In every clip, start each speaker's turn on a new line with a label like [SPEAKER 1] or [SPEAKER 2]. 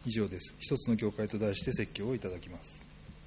[SPEAKER 1] 以上です。一つの教会と題して説教をいただきます。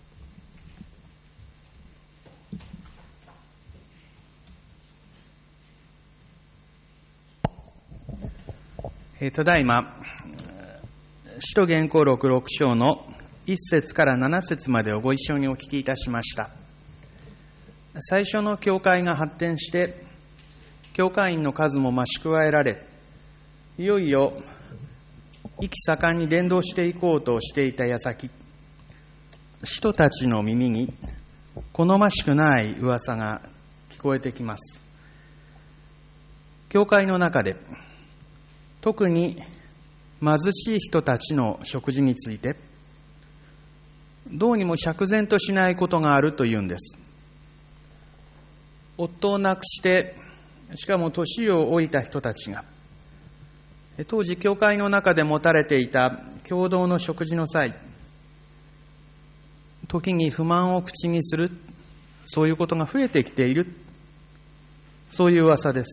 [SPEAKER 2] ただいま、使徒言行録6章の1節から7節までをご一緒にお聞きいたしました。最初の教会が発展して、教会員の数も増し加えられ、いよいよ意気盛んに伝道していこうとしていた矢先、使徒たちの耳に好ましくない噂が聞こえてきます。教会の中で、特に貧しい人たちの食事について、どうにも釈然としないことがあるというんです。夫を亡くして、しかも年を老いた人たちが、当時教会の中で持たれていた共同の食事の際、時に不満を口にする、そういうことが増えてきている、そういう噂です。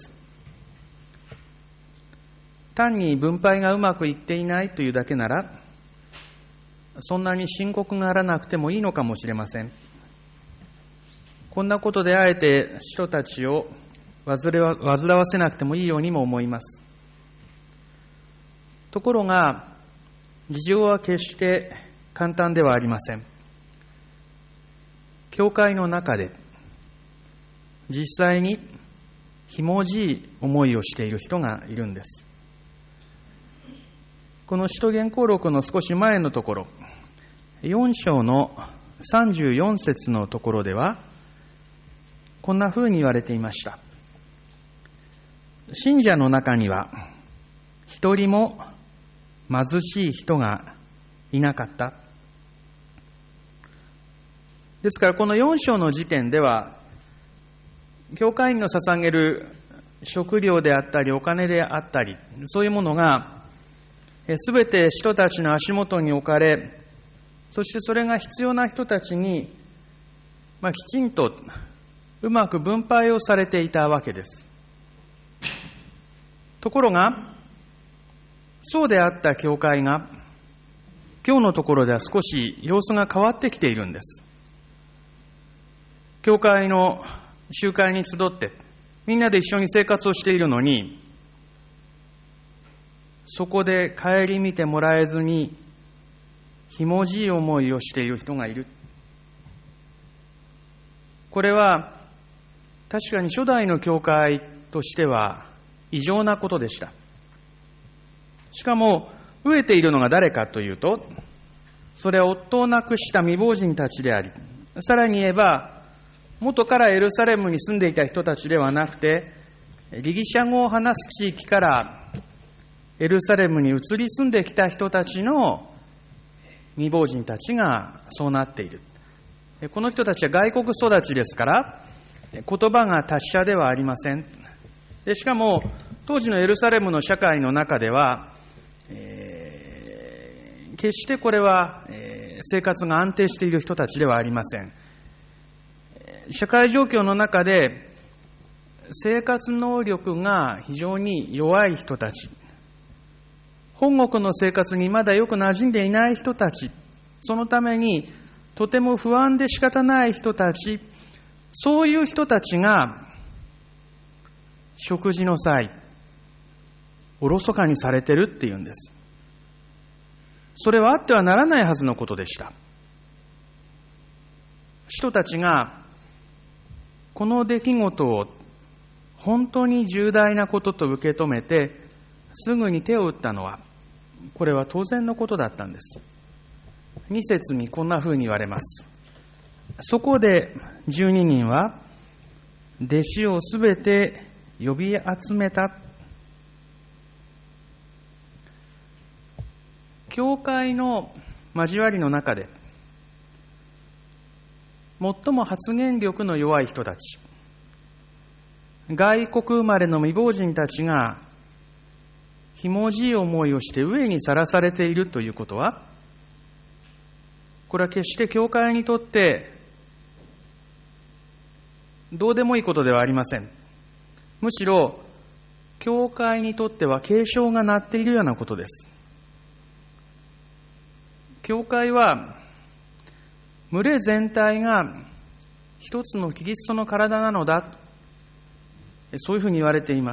[SPEAKER 2] 単に分配がうまくいっていないというだけなら、そんなに深刻があらなくてもいいのかもしれません。こんなことであえて使徒たちを煩わせなくてもいいようにも思います。ところが、事情は決して簡単ではありません。教会の中で、実際にひもじい思いをしている人がいるんです。この使徒言行録の少し前のところ、4章の34節のところでは、こんなふうに言われていました。信者の中には、一人も貧しい人がいなかった。ですから、この4章の時点では、教会員の捧げる食料であったり、お金であったり、そういうものが、すべて人たちの足元に置かれ、そしてそれが必要な人たちに、きちんとうまく分配をされていたわけです。ところが、そうであった教会が、今日のところでは少し様子が変わってきているんです。教会の集会に集って、みんなで一緒に生活をしているのに、そこで顧みてもらえずに、ひもじい思いをしている人がいる。これは、確かに初代の教会としては異常なことでした。しかも、飢えているのが誰かというと、それは夫を亡くした未亡人たちであり、さらに言えば、元からエルサレムに住んでいた人たちではなくて、ギリシャ語を話す地域からエルサレムに移り住んできた人たちの未亡人たちがそうなっている。この人たちは外国育ちですから、言葉が達者ではありません。でしかも、当時のエルサレムの社会の中では、決してこれは、生活が安定している人たちではありません。社会状況の中で、生活能力が非常に弱い人たち、本国の生活にまだよく馴染んでいない人たち、そのためにとても不安で仕方ない人たち、そういう人たちが食事の際、おろそかにされてるっていうんです。それはあってはならないはずのことでした。人たちがこの出来事を本当に重大なことと受け止めて、すぐに手を打ったのは、これは当然のことだったんです。2節にこんなふうに言われます。そこで12人は弟子をすべて呼び集めた。教会の交わりの中で最も発言力の弱い人たち、外国生まれの未亡人たちがひもじい思いをして飢えにさらされているということは、これは決して教会にとってどうでもいいことではありません。むしろ教会にとっては警鐘が鳴っているようなことです。 教会は群れ全体が一つのキリストの体なのだ、そういうふうに言われています。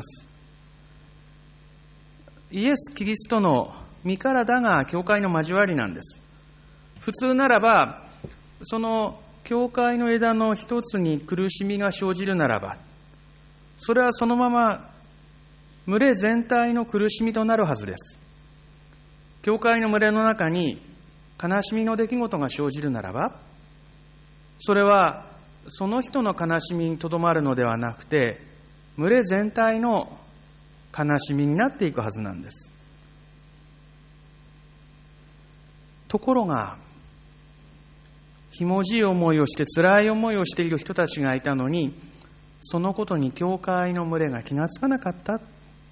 [SPEAKER 2] イエス・キリストの身体が教会の交わりなんです。普通ならば、その教会の枝の一つに苦しみが生じるならば、それはそのまま群れ全体の苦しみとなるはずです。教会の群れの中に悲しみの出来事が生じるならば、それはその人の悲しみにとどまるのではなくて、群れ全体の悲しみになっていくはずなんです。ところが、ひもじい思いをして辛い思いをしている人たちがいたのに、そのことに教会の群れが気がつかなかった。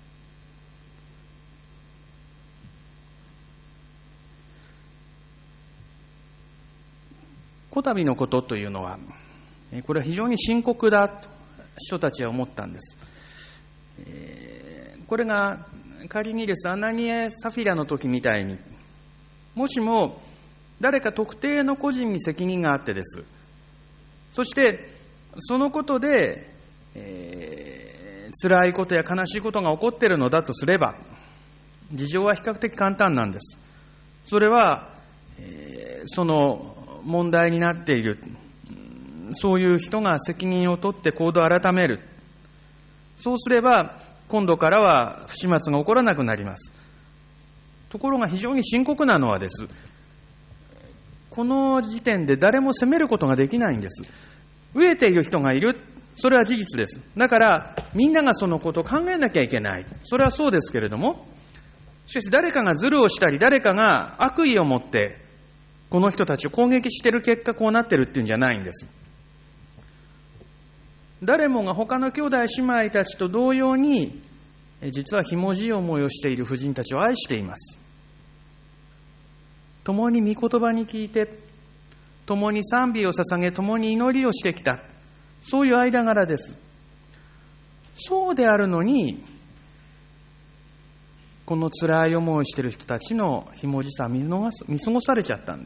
[SPEAKER 2] こたびのことというのは、これは非常に深刻だと人たちは思ったんです。これが仮にです、アナニエ・サフィラの時みたいに、もしも誰か特定の個人に責任があってです。そしてそのことで、辛いことや悲しいことが起こっているのだとすれば、事情は比較的簡単なんです。それは、その問題になっている、そういう人が責任を取って行動を改める。そうすれば、今度からは不始末が起こらなくなります。ところが非常に深刻なのはです、この時点で誰も責めることができないんです。飢えている人がいる。それは事実です。だから、みんながそのことを考えなきゃいけない。それはそうですけれども、しかし誰かがズルをしたり、誰かが悪意を持って、この人たちを攻撃している結果、こうなっているっていうんじゃないんです。誰もが他の兄弟姉妹たちと同様に、実はひもじい思いをしている婦人たちを愛しています。共に御言葉に聞いて、共に賛美を捧げ、共に祈りをしてきた。そういう間柄です。そうであるのに、この辛い思いをしている人たちのひもじさは見過ごされちゃったんです。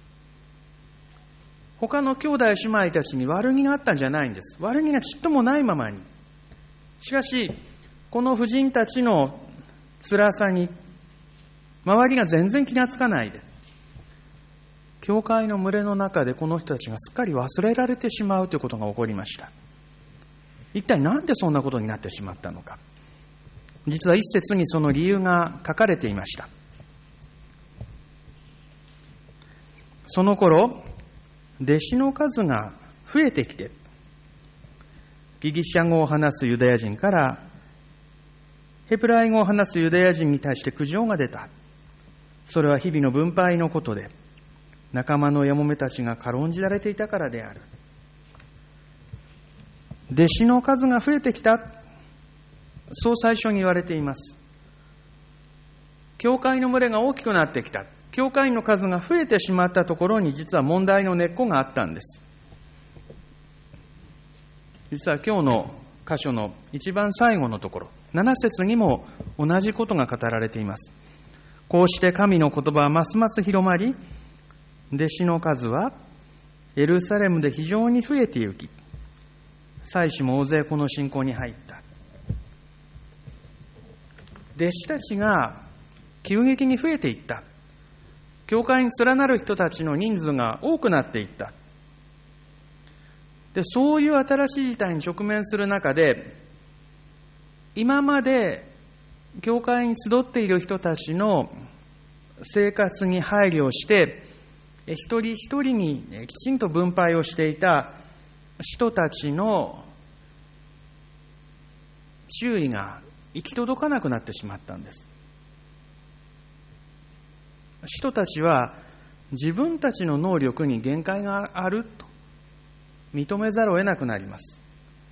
[SPEAKER 2] 他の兄弟姉妹たちに悪気があったんじゃないんです。悪気がちっともないままに。しかし、この婦人たちの辛さに、周りが全然気がつかないで、教会の群れの中でこの人たちがすっかり忘れられてしまうということが起こりました。一体なんでそんなことになってしまったのか。実は一節にその理由が書かれていました。その頃、弟子の数が増えてきて、ギリシャ語を話すユダヤ人からヘブライ語を話すユダヤ人に対して苦情が出た。それは日々の分配のことで、仲間のやもめたちが軽んじられていたからである。弟子の数が増えてきた。そう最初に言われています。教会の群れが大きくなってきた。教会員の数が増えてしまったところに実は問題の根っこがあったんです。実は今日の箇所の一番最後のところ、7節にも同じことが語られています。こうして神の言葉はますます広まり、弟子の数はエルサレムで非常に増えてゆき、祭司も大勢この信仰に入った。弟子たちが急激に増えていった。教会に連なる人たちの人数が多くなっていった。で、そういう新しい事態に直面する中で、今まで教会に集っている人たちの生活に配慮して、一人一人にきちんと分配をしていた人たちの注意が行き届かなくなってしまったんです。人たちは自分たちの能力に限界があると認めざるを得なくなります。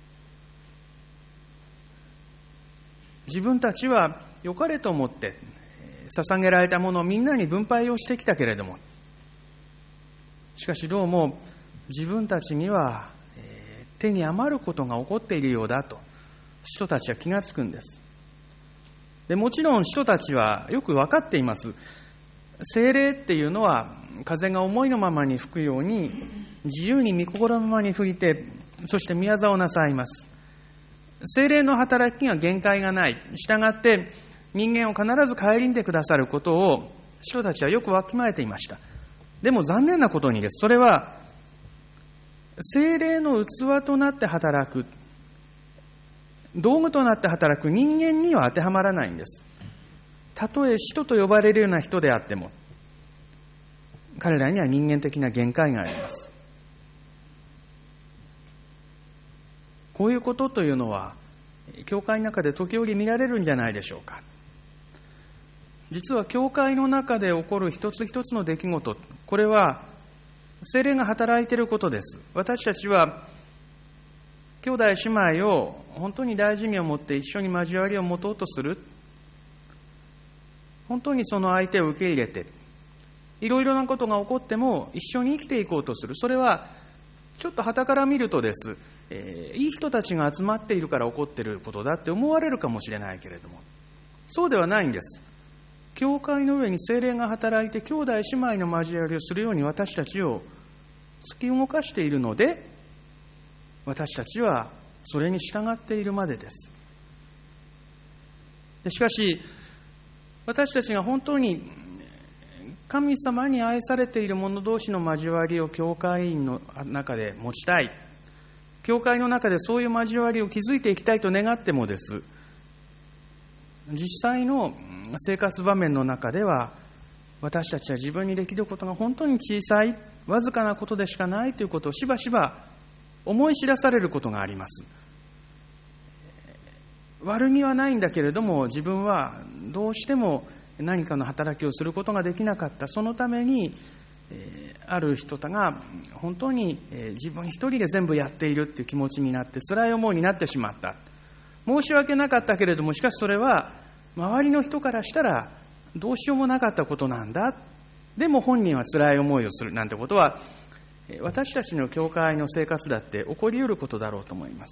[SPEAKER 2] 自分たちは良かれと思って捧げられたものをみんなに分配をしてきたけれども、しかしどうも自分たちには手に余ることが起こっているようだと人たちは気がつくんです。でもちろん人たちはよく分かっています。 聖霊っていうのは風が思いのままに吹くように自由に御心のままに吹いて、そして御業をなさいます。聖霊の働きには限界がない。したがって人間を必ず顧みてくださることを使徒たちはよくわきまえていました。でも残念なことにです。それは聖霊の器となって働く、道具となって働く人間には当てはまらないんです。たとえ使徒と呼ばれるような人であっても、彼らには人間的な限界があります。こういうことというのは教会の中で時折見られるんじゃないでしょうか。実は教会の中で起こる一つ一つの出来事、これは聖霊が働いていることです。私たちは兄弟姉妹を本当に大事に思って一緒に交わりを持とうとする。本当にその相手を受け入れて、いろいろなことが起こっても一緒に生きていこうとする。それはちょっと傍から見るとです、いい人たちが集まっているから起こっていることだって思われるかもしれないけれども、そうではないんです。教会の上に聖霊が働いて兄弟姉妹の交わりをするように私たちを突き動かしているので、私たちはそれに従っているまでです。しかし私たちが本当に神様に愛されている者同士の交わりを教会員の中で持ちたい、教会の中でそういう交わりを築いていきたいと願ってもです、実際の生活場面の中では私たちは自分にできることが本当に小さい、わずかなことでしかないということをしばしば思い知らされることがあります。悪気はないんだけれども、自分はどうしても何かの働きをすることができなかった。そのためにある人が本当に自分一人で全部やっているっていう気持ちになって辛い思いになってしまった。申し訳なかったけれども、しかしそれは周りの人からしたらどうしようもなかったことなんだ。でも本人は辛い思いをするなんてことは、私たちの教会の生活だって起こり得ることだろうと思います。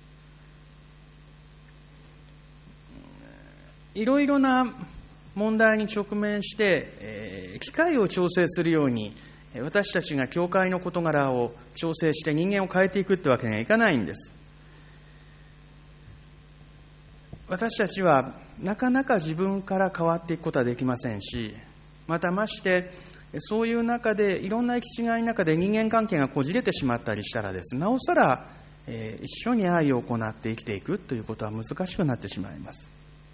[SPEAKER 2] いろいろな問題に直面して、機会を調整するように私たちが教会の事柄を調整して人間を変えていくってわけにはいかないんです。私たちはなかなか自分から変わっていくことはできませんし、またましてそういう中でいろんな行き違いの中で人間関係がこじれてしまったりしたらです、なおさら一緒に愛を行って生きていくということは難しくなってしまいます。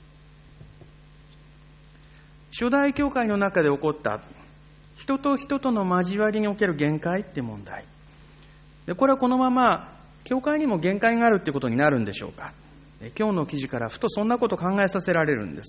[SPEAKER 2] 初代教会の中で起こった人と人との交わりにおける限界って問題で、これはこのまま教会にも限界があるってことになるんでしょうか。今日の記事からふとそんなことを考えさせられるんです。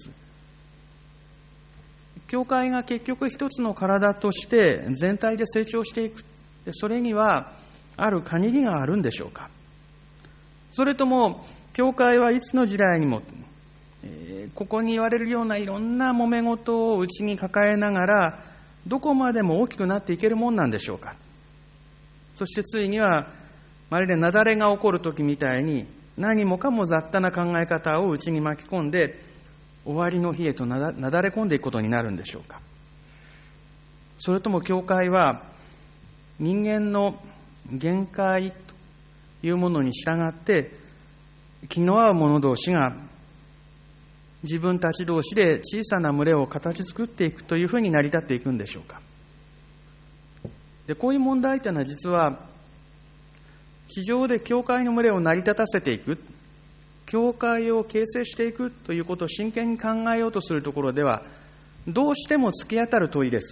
[SPEAKER 2] 教会が結局一つの体として全体で成長していく、それにはある限りがあるんでしょうか。それとも教会はいつの時代にもここに言われるようないろんな揉め事を内に抱えながらどこまでも大きくなっていけるもんなんでしょうか。そしてついにはまるで雪崩が起こるときみたいに何もかも雑多な考え方を内に巻き込んで終わりの日へとなだれ込んでいくことになるんでしょうか。それとも教会は人間の限界というものに従って気の合う者同士が自分たち同士で小さな群れを形作っていくというふうに成り立っていくんでしょうか。で、こういう問題というのは実は地上で教会の群れを成り立たせていく、教会を形成していくということを真剣に考えようとするところではどうしても突き当たる問いです。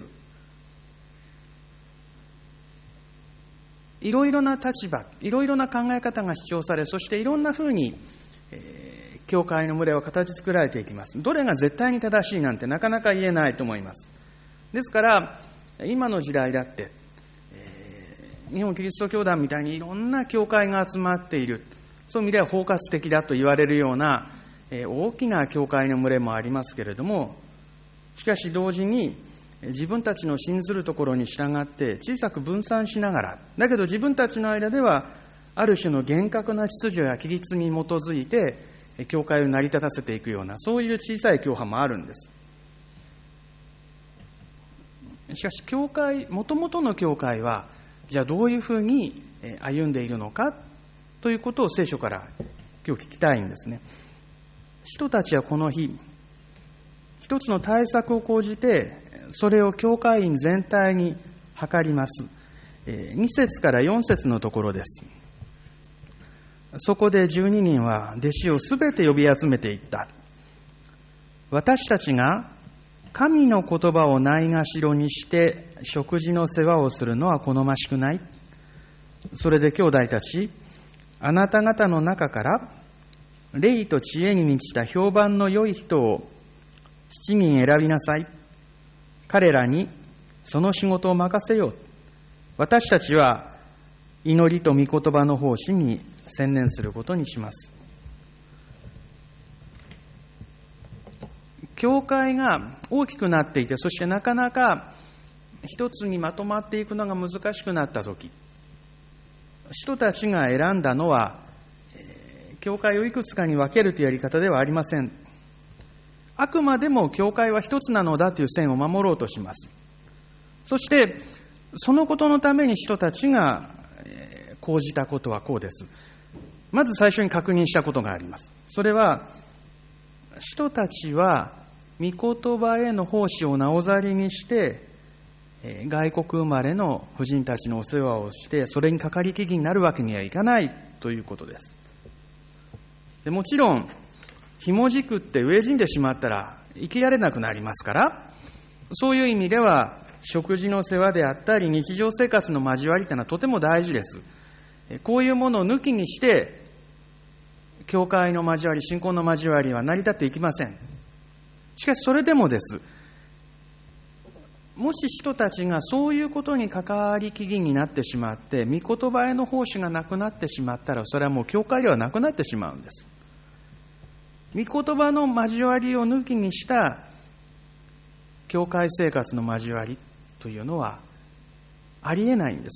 [SPEAKER 2] いろいろな立場、いろいろな考え方が主張され、そしていろんなふうに教会の群れは形作られていきます。どれが絶対に正しいなんてなかなか言えないと思います。ですから今の時代だって日本キリスト教団みたいにいろんな教会が集まっている、そういう意味では包括的だと言われるような大きな教会の群れもありますけれども、しかし同時に自分たちの信ずるところに従って小さく分散しながら、だけど自分たちの間ではある種の厳格な秩序や規律に基づいて教会を成り立たせていくような、そういう小さい教派もあるんです。 しかし教会、もともとの教会はじゃあどういうふうに歩んでいるのかということを聖書から今日聞きたいんですね。使徒たちはこの日、一つの対策を講じて、それを教会員全体に諮ります。2節から4節のところです。そこで12人は弟子をすべて呼び集めていった。私たちが神の言葉をないがしろにして食事の世話をするのは好ましくない。それで兄弟たち、あなた方の中から霊と知恵に満ちた評判の良い人を7人選びなさい。彼らにその仕事を任せよう。私たちは祈りと御言葉の奉仕に専念することにします。教会が大きくなっていて、そしてなかなか一つにまとまっていくのが難しくなったとき、使徒たちが選んだのは、教会をいくつかに分けるというやり方ではありません。あくまでも教会は一つなのだという線を守ろうとします。そして、そのことのために使徒たちが講じたことはこうです。まず最初に確認したことがあります。それは、使徒たちは、御言葉への奉仕をなおざりにして、外国生まれの婦人たちのお世話をして、それにかかりきりになるわけにはいかないということです。でもちろん、ひもじくって飢え死んでしまったら生きられなくなりますから、そういう意味では、食事の世話であったり、日常生活の交わりというのはとても大事です。こういうものを抜きにして、教会の交わり、信仰の交わりは成り立っていきません。しかしそれでもです。もし使徒たちがそういうことに関わりきりになってしまって、御言葉への奉仕がなくなってしまったら、それはもう教会ではなくなってしまうんです。御言葉の交わりを抜きにした教会生活の交わりというのはありえないんです。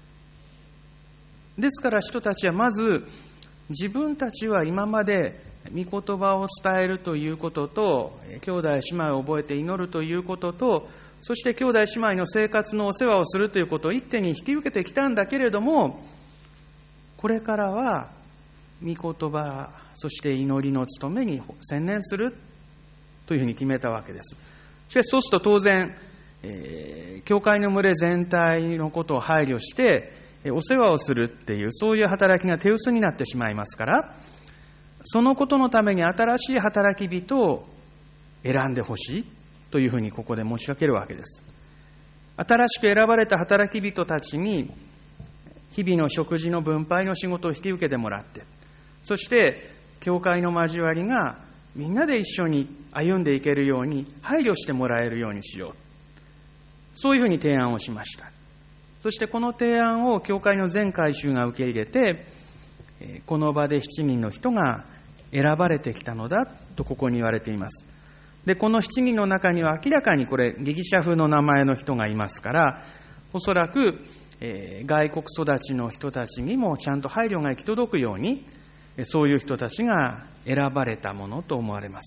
[SPEAKER 2] ですから使徒たちはまず、自分たちは今まで御言葉を伝えるということと、兄弟姉妹を覚えて祈るということと、そして兄弟姉妹の生活のお世話をするということを一手に引き受けてきたんだけれども、これからは御言葉、そして祈りの務めに専念するというふうに決めたわけです。しかしそうすると当然、教会の群れ全体のことを配慮して、お世話をするっていう、そういう働きが手薄になってしまいますから、そのことのために新しい働き人を選んでほしいというふうにここで申し上げるわけです。新しく選ばれた働き人たちに、日々の食事の分配の仕事を引き受けてもらって、そして、教会の交わりがみんなで一緒に歩んでいけるように配慮してもらえるようにしよう。そういうふうに提案をしました。そしてこの提案を教会の全会衆が受け入れて、この場で7人の人が選ばれてきたのだとここに言われています。で、この7人の中には明らかにこれギリシャ風の名前の人がいますから、おそらく、外国育ちの人たちにもちゃんと配慮が行き届くように、そういう人たちが選ばれたものと思われます。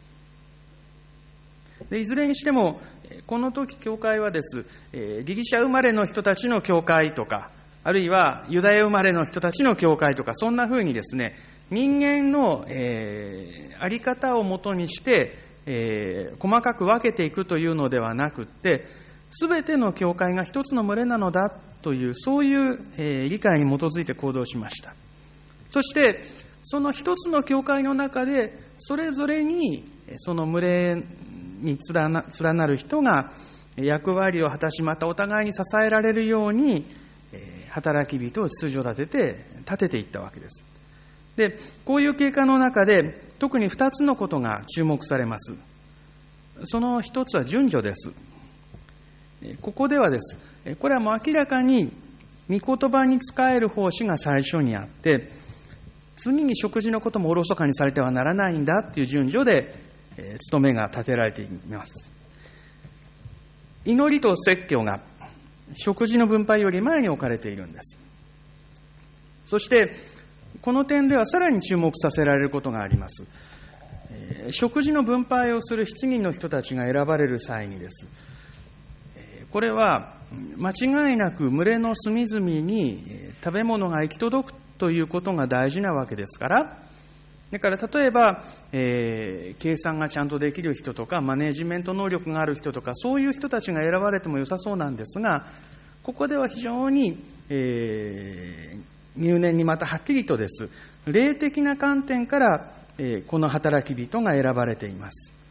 [SPEAKER 2] で、いずれにしても、この時教会はです、ギリシャ生まれの人たちの教会とか、あるいはユダヤ生まれの人たちの教会とか、そんな風にですね、人間の、あり方をもとにして、細かく分けていくというのではなくって、すべての教会が一つの群れなのだという、そういう、理解に基づいて行動しました。そして、その一つの教会の中で、それぞれに、その群れに連なる人が役割を果たし、またお互いに支えられるように、働き人を秩序立てていったわけです。で、こういう経過の中で、特に2つのことが注目されます。その一つは順序です。ここではです。これはもう明らかに、御言葉に仕える奉仕が最初にあって、次に食事のこともおろそかにされてはならないんだという順序で、務めが立てられています。祈りと説教が食事の分配より前に置かれているんです。そして、この点ではさらに注目させられることがあります。食事の分配をする7人の人たちが選ばれる際にです。 これは間違いなく群れの隅々に食べ物が行き届くということが大事なわけですから、だから例えば、計算がちゃんとできる人とかマネジメント能力がある人とか、そういう人たちが選ばれても良さそうなんですが、ここでは非常に、入念にまたはっきりとです、霊的な観点から、この働き人が選ばれています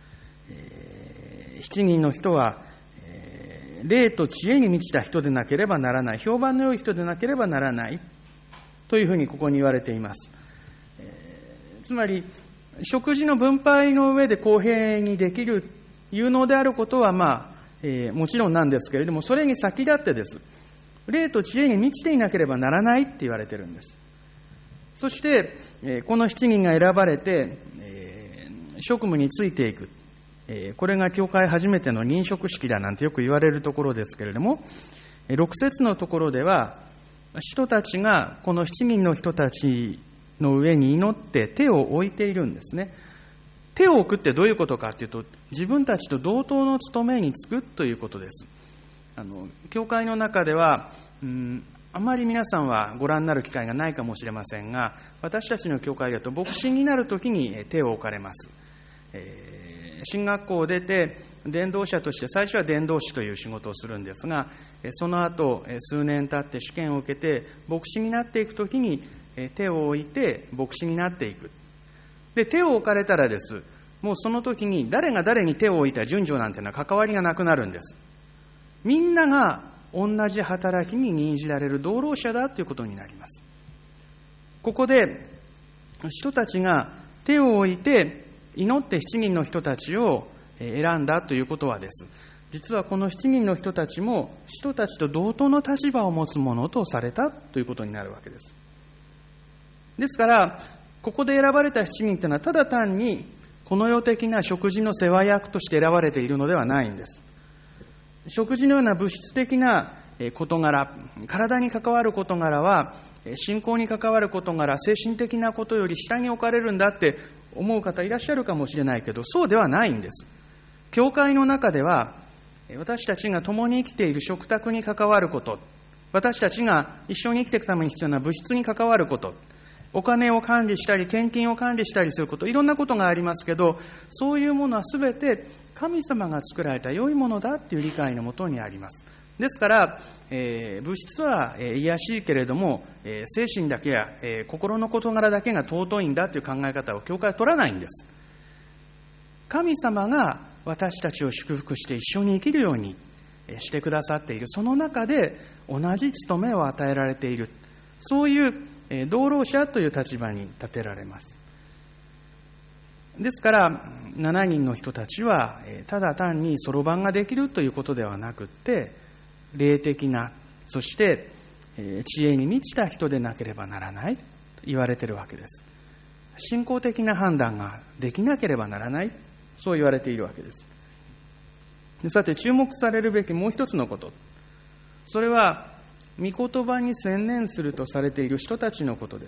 [SPEAKER 2] 。7人の人は、霊と知恵に満ちた人でなければならない、評判の良い人でなければならないというふうにここに言われています。つまり食事の分配の上で公平にできる有能であることはもちろんなんですけれども、それに先立ってです、霊と知恵に満ちていなければならないって言われているんです。そしてこの7人が選ばれて職務についていく、これが教会初めての任職式だなんてよく言われるところですけれども、6節のところでは使徒たちがこの7人の人たちの上に祈って手を置いているんですね。手を置くってどういうことかというと、自分たちと同等の務めに就くということです。教会の中ではあまり皆さんはご覧になる機会がないかもしれませんが、私たちの教会だと牧師になるときに手を置かれます。進学校を出て伝道者として最初は伝道師という仕事をするんですが、その後数年経って試験を受けて牧師になっていくときに手を置いて牧師になっていく。で、手を置かれたらです、もうその時に誰が誰に手を置いた順序なんていうのは関わりがなくなるんです。みんなが同じ働きに任じられる同労者だということになります。ここで人たちが手を置いて祈って7人の人たちを選んだということはです、実はこの7人の人たちも人たちと同等の立場を持つものとされたということになるわけです。ですから、ここで選ばれた7人というのはただ単にこの世的な食事の世話役として選ばれているのではないんです。食事のような物質的な事柄、体に関わる事柄は信仰に関わる事柄、精神的なことより下に置かれるんだって思う方いらっしゃるかもしれないけど、そうではないんです。教会の中では私たちが共に生きている食卓に関わること、私たちが一緒に生きていくために必要な物質に関わること、お金を管理したり献金を管理したりすること、いろんなことがありますけど、そういうものはすべて神様が作られた良いものだという理解のもとにあります。ですから、物質は卑しいけれども、精神だけや、心の事柄だけが尊いんだという考え方を教会は取らないんです。神様が私たちを祝福して一緒に生きるようにしてくださっている、その中で同じ務めを与えられている、そういう同労者という立場に立てられます。ですから7人の人たちはただ単にそろばんができるということではなくって、霊的な、そして知恵に満ちた人でなければならないと言われているわけです。信仰的な判断ができなければならない、そう言われているわけです。さて、注目されるべきもう一つのこと、それは御言葉に専念するとされている人たちのことです。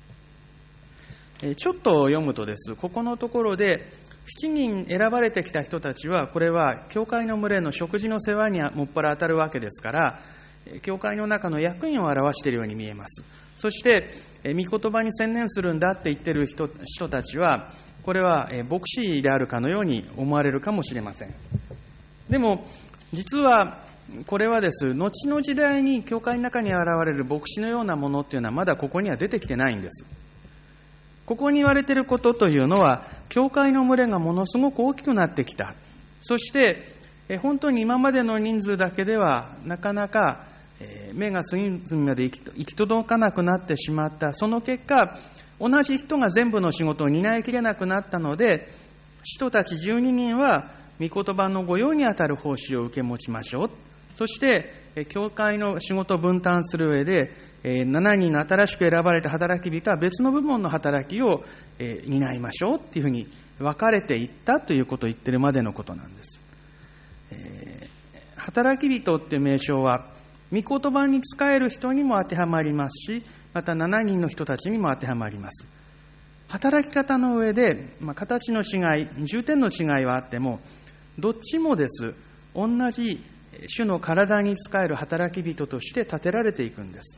[SPEAKER 2] ちょっと読むとです、ここのところで7人選ばれてきた人たちは、これは教会の群れの食事の世話にもっぱら当たるわけですから、教会の中の役員を表しているように見えます。そして御言葉に専念するんだって言っている人たちは、これは牧師であるかのように思われるかもしれません。でも実はこれはです、後の時代に教会の中に現れる牧師のようなものっていうのはまだここには出てきてないんです。ここに言われていることというのは、教会の群れがものすごく大きくなってきた。そして本当に今までの人数だけではなかなか目が隅々まで行き届かなくなってしまった。その結果、同じ人が全部の仕事を担いきれなくなったので、使徒たち12人は御言葉の御用にあたる奉仕を受け持ちましょう。そして教会の仕事を分担する上で、7人の新しく選ばれた働き人は別の部門の働きを担いましょうっていうふうに分かれていったということを言ってるまでのことなんです。働き人っていう名称は御言葉に仕える人にも当てはまりますし、また7人の人たちにも当てはまります。働き方の上で、形の違い、重点の違いはあっても、どっちもです、同じ主の体に仕える働き人として立てられていくんです。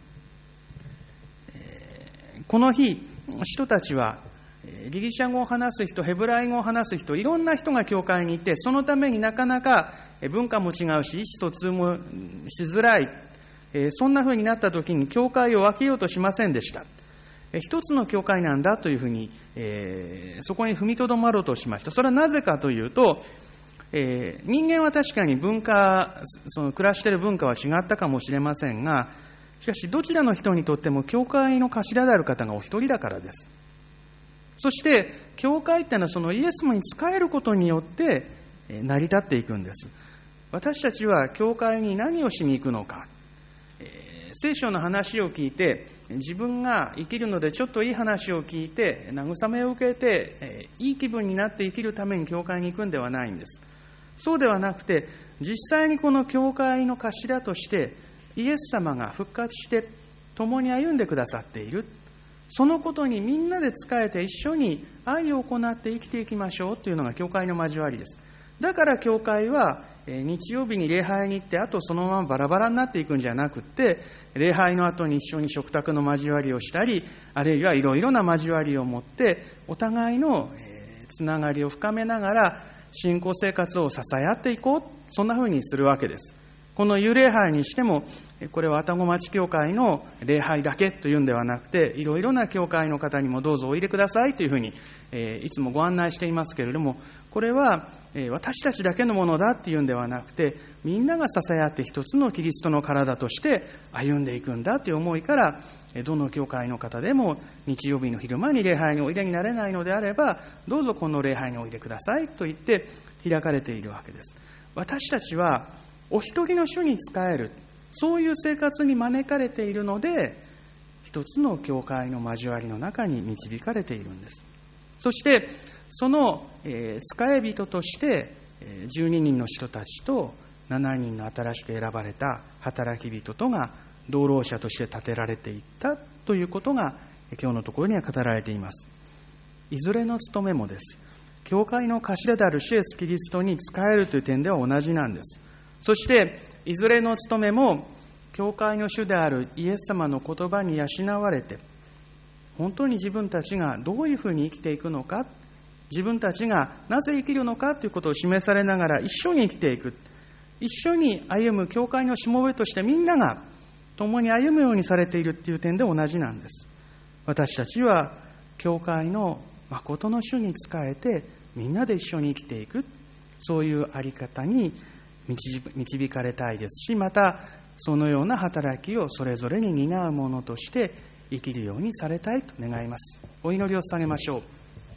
[SPEAKER 2] この日、人たちはギリシャ語を話す人、ヘブライ語を話す人、いろんな人が教会にいて、そのためになかなか文化も違うし、意思疎通もしづらい、そんな風になった時に教会を分けようとしませんでした。一つの教会なんだというふうに、そこに踏みとどまろうとしました。それはなぜかというと、人間は確かに文化、その暮らしている文化は違ったかもしれませんが、しかしどちらの人にとっても教会の頭である方がお一人だからです。そして教会っていうのはそのイエス様に仕えることによって成り立っていくんです。私たちは教会に何をしに行くのか、聖書の話を聞いて自分が生きるのでちょっといい話を聞いて慰めを受けていい気分になって生きるために教会に行くんではないんです。そうではなくて、実際にこの教会の頭としてイエス様が復活して共に歩んでくださっている、そのことにみんなで仕えて一緒に愛を行って生きていきましょうというのが教会の交わりです。だから教会は日曜日に礼拝に行ってあとそのままバラバラになっていくんじゃなくって、礼拝の後に一緒に食卓の交わりをしたり、あるいはいろいろな交わりを持ってお互いのつながりを深めながら信仰生活を支え合っていこう、そんな風にするわけです。この幽礼拝にしても、これは愛宕町教会の礼拝だけというんではなくて、いろいろな教会の方にもどうぞお入れくださいというふうに、いつもご案内していますけれども、これは私たちだけのものだっていうんではなくて、みんなが支え合って一つのキリストの体として歩んでいくんだという思いから、どの教会の方でも日曜日の昼間に礼拝においでになれないのであれば、どうぞこの礼拝においでくださいと言って開かれているわけです。私たちはお一人の主に仕える、そういう生活に招かれているので、一つの教会の交わりの中に導かれているんです。そしてその仕え人として12人の人たちと7人の新しく選ばれた働き人とが同労者として立てられていったということが今日のところには語られています。いずれの務めもです。教会の頭である主イエスキリストに仕えるという点では同じなんです。そしていずれの務めも教会の主であるイエス様の言葉に養われて、本当に自分たちがどういうふうに生きていくのか、自分たちがなぜ生きるのかということを示されながら一緒に生きていく、一緒に歩む教会のしもべとしてみんなが共に歩むようにされているという点で同じなんです。私たちは教会の誠の主に仕えてみんなで一緒に生きていく、そういうあり方に導かれたいですし、またそのような働きをそれぞれに担うものとして生きるようにされたいと願います。お祈りを捧げましょう。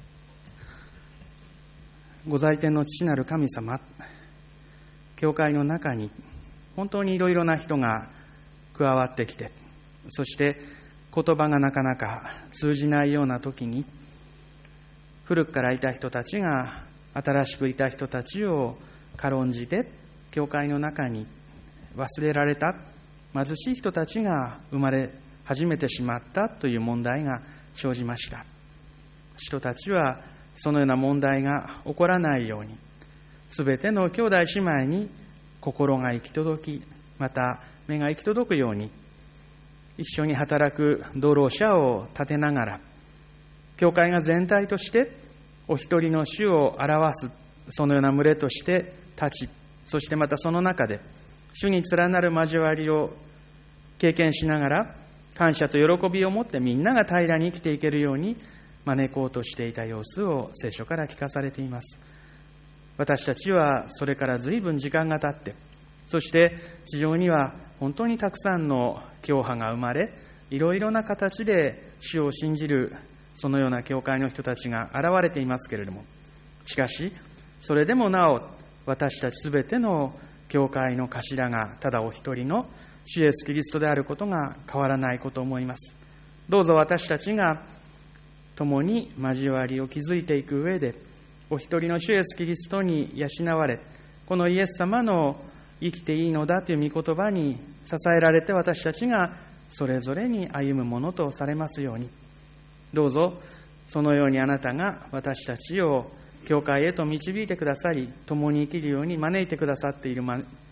[SPEAKER 2] ご在天の父なる神様、教会の中に本当にいろいろな人が加わってきて、そして言葉がなかなか通じないような時に、古くからいた人たちが新しくいた人たちを軽んじて、教会の中に忘れられた貧しい人たちが生まれ始めてしまったという問題が生じました。人たちはそのような問題が起こらないように、すべての兄弟姉妹に心が行き届き、また目が行き届くように、一緒に働く同労者を立てながら、教会が全体としてお一人の主を表すそのような群れとして立ち、そしてまたその中で主に連なる交わりを経験しながら、感謝と喜びを持ってみんなが平らに生きていけるように招こうとしていた様子を聖書から聞かされています。私たちはそれから随分時間が経って、そして地上には本当にたくさんの教派が生まれ、いろいろな形で主を信じるそのような教会の人たちが現れていますけれども、しかしそれでもなお私たちすべての教会の頭がただお一人の主イエスキリストであることが変わらないことを思います。どうぞ私たちが共に交わりを築いていく上で、お一人の主イエスキリストに養われ、このイエス様の生きていいのだという御言葉に支えられて、私たちがそれぞれに歩むものとされますように、どうぞそのようにあなたが私たちを教会へと導いてくださり、共に生きるように招いてくださっている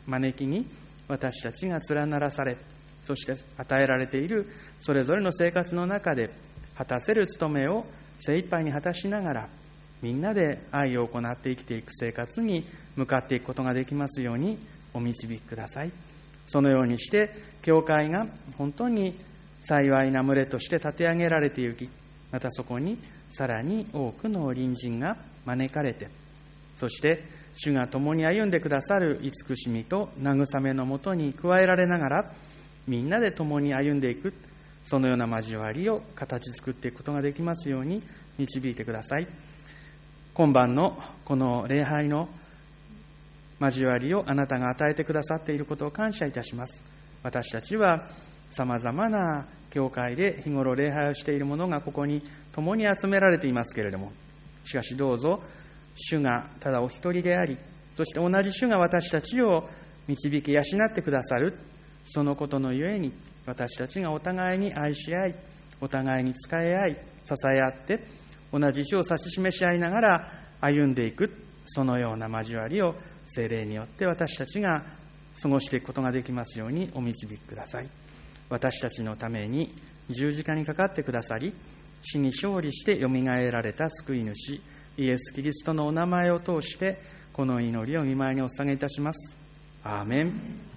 [SPEAKER 2] 招きに私たちが連ならされ、そして与えられているそれぞれの生活の中で果たせる務めを精一杯に果たしながら、みんなで愛を行って生きていく生活に向かっていくことができますようにお導きください。そのようにして教会が本当に幸いな群れとして立て上げられていき、またそこにさらに多くの隣人が招かれて、そして主が共に歩んでくださる慈しみと慰めのもとに加えられながら、みんなで共に歩んでいく、そのような交わりを形作っていくことができますように導いてください。今晩のこの礼拝の交わりをあなたが与えてくださっていることを感謝いたします。私たちはさまざまな教会で日頃礼拝をしている者がここに共に集められていますけれども、しかしどうぞ主がただお一人であり、そして同じ主が私たちを導き養ってくださる、そのことのゆえに私たちがお互いに愛し合い、お互いに仕え合い、支え合って同じ主を指し示し合いながら歩んでいく、そのような交わりを聖霊によって私たちが過ごしていくことができますようにお導きください。私たちのために十字架にかかってくださり、死に勝利してよみがえられた救い主イエス・キリストのお名前を通してこの祈りを御前にお捧げいたします。アーメン。